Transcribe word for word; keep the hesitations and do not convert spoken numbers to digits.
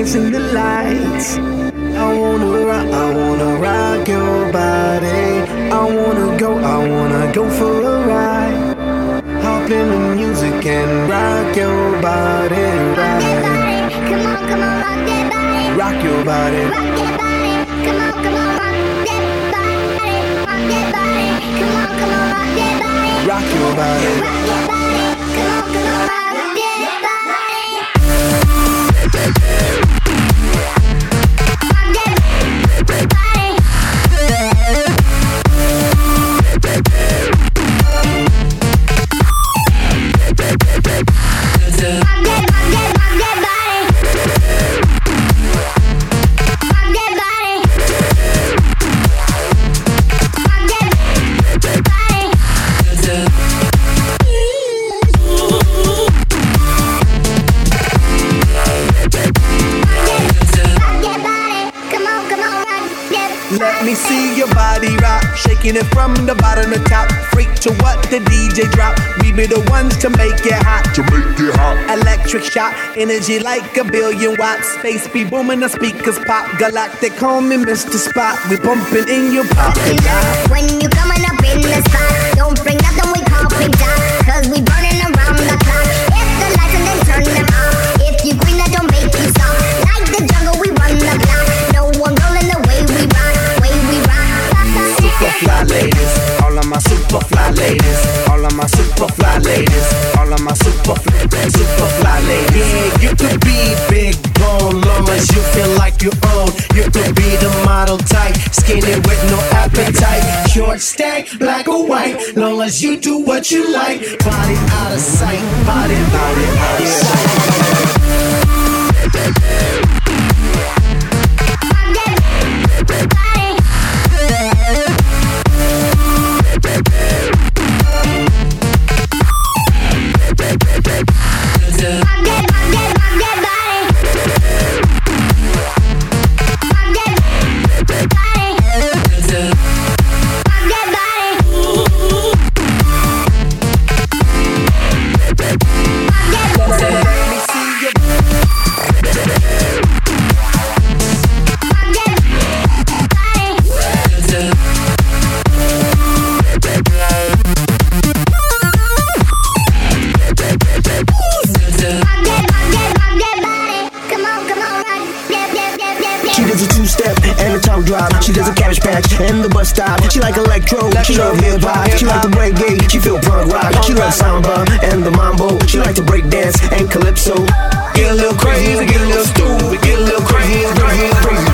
dance in the lights. I wanna rock, I wanna rock your body. I wanna go, I wanna go for a ride. Hop in the music and rock your body, rock your body. Come on, come on, rock that body. Rock your body. Rock your body. Come on, come on, rock that body. Rock that body. Come on, come on, rock that body. Rock your body. Rock your body. Come on, come on, rock that body. Let me see your body rock, shaking it from the bottom to top. Freak to what the D J drop. We be the ones to make it hot. To make it hot. Electric shock, energy like a billion watts. Space be booming, the speakers pop. Galactic, call me Mister Spot. We bumping in your pocket. When you coming up in the spot, don't bring nothing we call pink dot, cause we burning around the clock. Hit the lights and then turn them off. If you green, that don't make you stop. Like the jungle, we run the block. No one rolling the way we rock. Super fly ladies, all of my super fly ladies, all of my super fly ladies, all of my super fly, super fly ladies. Yeah, you could be big bone, long as you feel like you own. You could be the model type, skinny with no appetite, short stack, black or white, long as you do what you like. Body out of sight, body, body out of sight. She does a cabbage patch and the bus stop. She like electro, she love hip hop. She like the reggae, she feel punk rock. She love samba and the mambo. She like to break dance and calypso. Get a little crazy, get a little stupid, get a little crazy, crazy, crazy.